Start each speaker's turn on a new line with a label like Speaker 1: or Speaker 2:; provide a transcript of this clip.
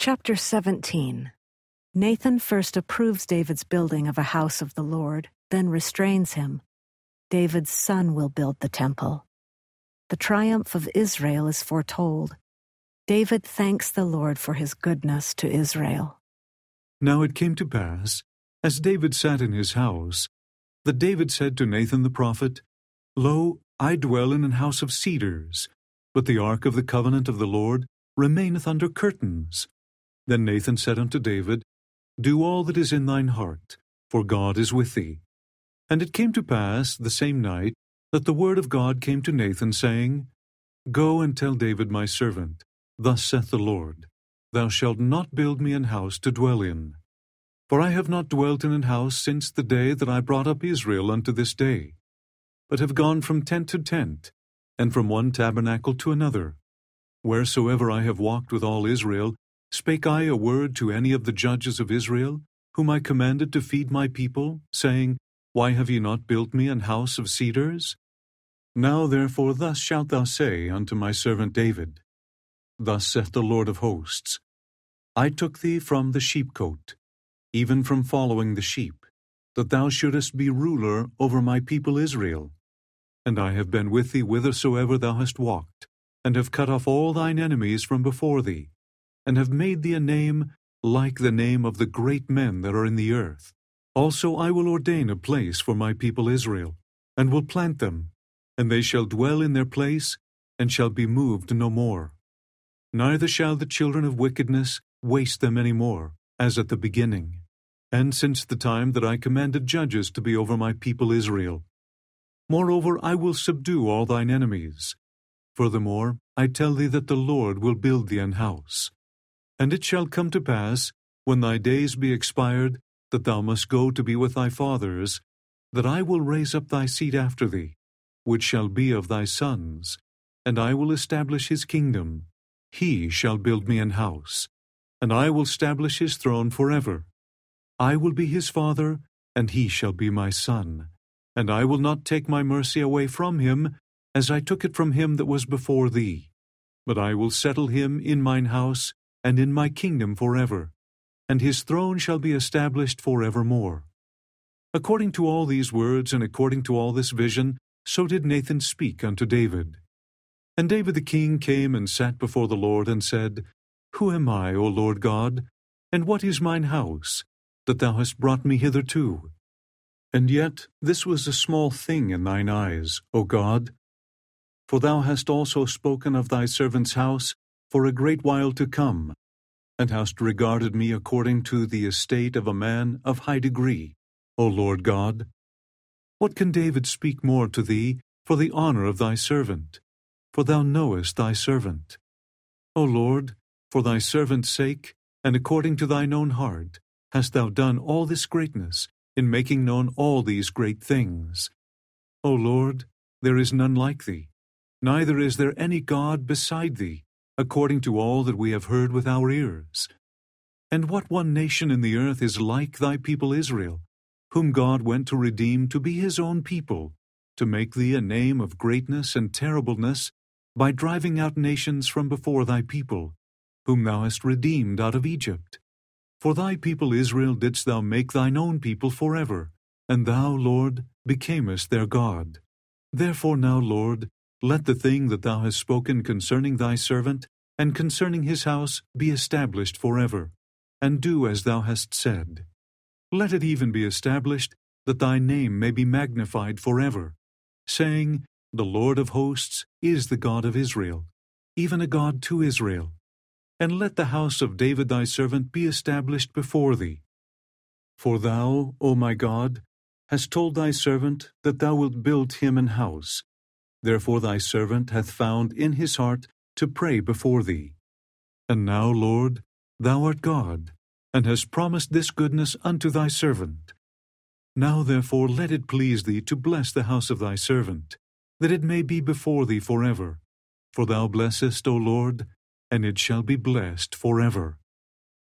Speaker 1: Chapter 17. Nathan first approves David's building of a house of the Lord, then restrains him. David's son will build the temple. The triumph of Israel is foretold. David thanks the Lord for his goodness to Israel.
Speaker 2: Now it came to pass, as David sat in his house, that David said to Nathan the prophet, Lo, I dwell in an house of cedars, but the ark of the covenant of the Lord remaineth under curtains. Then Nathan said unto David, Do all that is in thine heart, for God is with thee. And it came to pass the same night that the word of God came to Nathan, saying, Go and tell David my servant, Thus saith the Lord, Thou shalt not build me an house to dwell in. For I have not dwelt in an house since the day that I brought up Israel unto this day, but have gone from tent to tent, and from one tabernacle to another. Wheresoever I have walked with all Israel, spake I a word to any of the judges of Israel, whom I commanded to feed my people, saying, Why have ye not built me an house of cedars? Now therefore thus shalt thou say unto my servant David, Thus saith the Lord of hosts, I took thee from the sheepcote, even from following the sheep, that thou shouldest be ruler over my people Israel. And I have been with thee whithersoever thou hast walked, and have cut off all thine enemies from before thee, and have made thee a name like the name of the great men that are in the earth. Also I will ordain a place for my people Israel, and will plant them, and they shall dwell in their place, and shall be moved no more. Neither shall the children of wickedness waste them any more, as at the beginning, and since the time that I commanded judges to be over my people Israel. Moreover, I will subdue all thine enemies. Furthermore, I tell thee that the Lord will build thee an house. And it shall come to pass, when thy days be expired, that thou must go to be with thy fathers, that I will raise up thy seed after thee, which shall be of thy sons, and I will establish his kingdom. He shall build me an house, and I will establish his throne forever. I will be his father, and he shall be my son. And I will not take my mercy away from him, as I took it from him that was before thee. But I will settle him in mine house, and in my kingdom forever, and his throne shall be established forevermore. According to all these words, and according to all this vision, so did Nathan speak unto David. And David the king came and sat before the Lord, and said, Who am I, O Lord God? And what is mine house, that thou hast brought me hitherto? And yet this was a small thing in thine eyes, O God. For thou hast also spoken of thy servant's house for a great while to come, and hast regarded me according to the estate of a man of high degree, O Lord God. What can David speak more to thee for the honor of thy servant? For thou knowest thy servant. O Lord, for thy servant's sake, and according to thine own heart, hast thou done all this greatness, in making known all these great things. O Lord, there is none like thee, neither is there any God beside thee, according to all that we have heard with our ears. And what one nation in the earth is like thy people Israel, whom God went to redeem to be his own people, to make thee a name of greatness and terribleness, by driving out nations from before thy people, whom thou hast redeemed out of Egypt? For thy people Israel didst thou make thine own people forever, and thou, Lord, becamest their God. Therefore now, Lord, let the thing that thou hast spoken concerning thy servant, and concerning his house, be established forever, and do as thou hast said. Let it even be established, that thy name may be magnified forever, saying, The Lord of hosts is the God of Israel, even a God to Israel. And let the house of David thy servant be established before thee. For thou, O my God, hast told thy servant that thou wilt build him an house. Therefore thy servant hath found in his heart to pray before thee. And now, Lord, thou art God, and hast promised this goodness unto thy servant. Now therefore let it please thee to bless the house of thy servant, that it may be before thee forever. For thou blessest, O Lord, and it shall be blessed forever.